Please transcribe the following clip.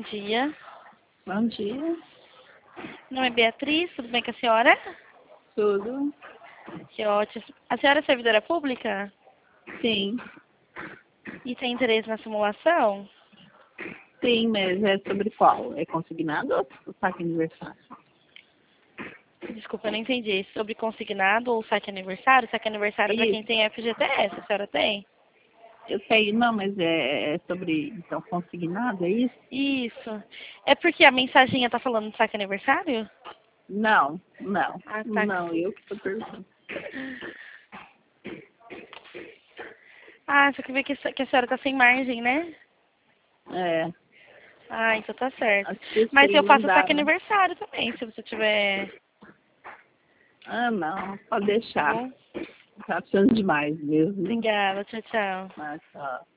dia. Bom dia. Meu nome é Beatriz, tudo bem com a senhora? Tudo? Que ótimo. A senhora é servidora pública? Sim. E tem interesse na simulação? Sim, mas é sobre qual? É consignado ou saque aniversário? Desculpa, eu não entendi. Sobre consignado ou saque aniversário? Saque aniversário para quem tem FGTS, a senhora tem? Eu sei, não, mas é sobre, então, consignado, é isso? Isso. É porque a mensaginha tá falando de saque aniversário? Não, não. Ah, tá. Não, eu que estou perguntando. Ah, só que ver que a senhora tá sem margem, né? É, Ah, então tá certo. acho que Mas sim, eu não faço dá, saque né? aniversário também, se você tiver. Ah, não, pode Tá deixar. bom? Tá precisando demais mesmo. Obrigada, tchau, tchau. Mas, ó.